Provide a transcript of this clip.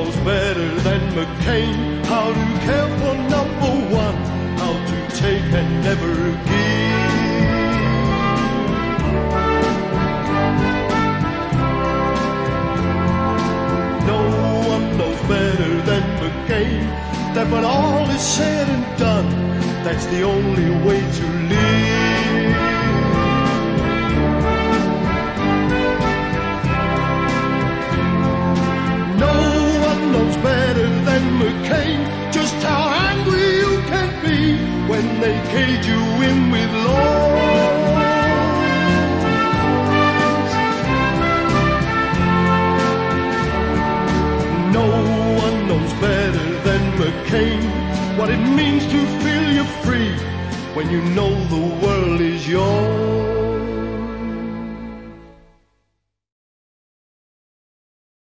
knows better than McCain how to care for number one, how to take and never give. No one knows better than McCain that when all is said and done, that's the only way to live. No one knows better than McCain just how angry you can be when they cage you in with laws. No one knows better than McCain what it means to feel you're free when you know the world is yours.